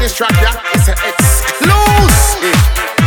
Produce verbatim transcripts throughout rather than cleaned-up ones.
this track, yeah? It's an exclusive.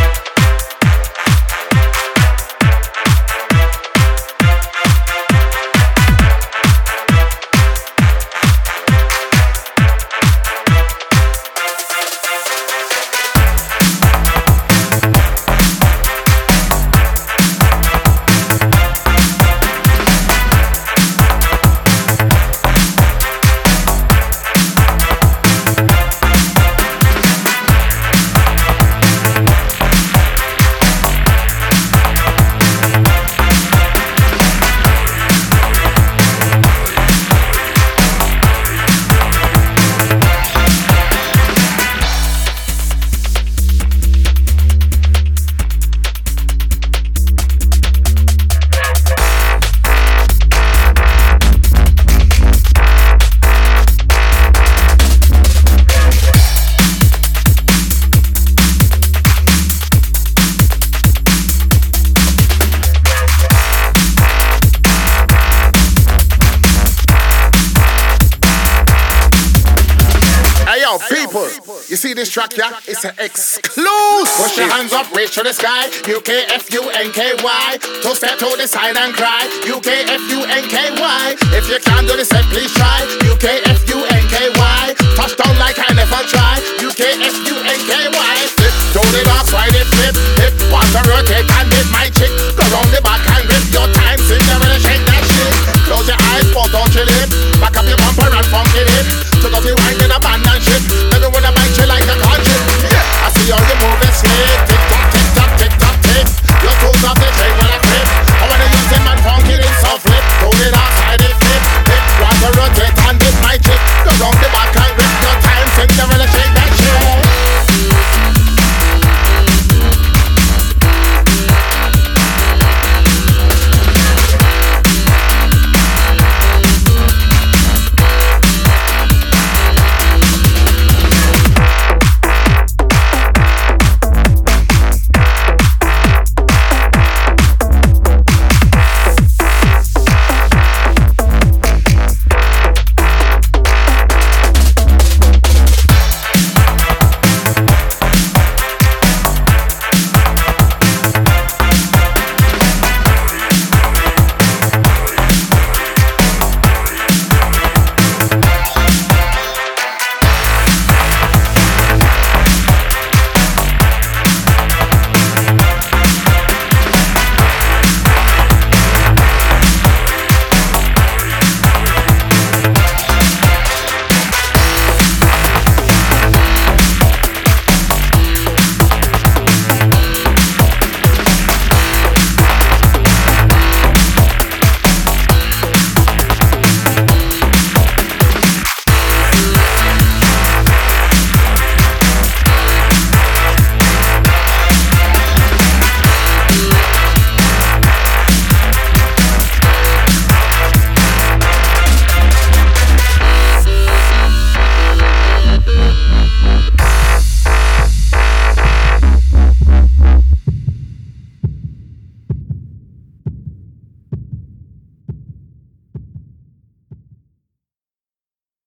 People, you see this track, yeah? It's an exclusive. Push your hands up, reach to the sky. U K F U N K Y. Two step to the side and cry. U K F U N K Y. If you can't do this, then please try.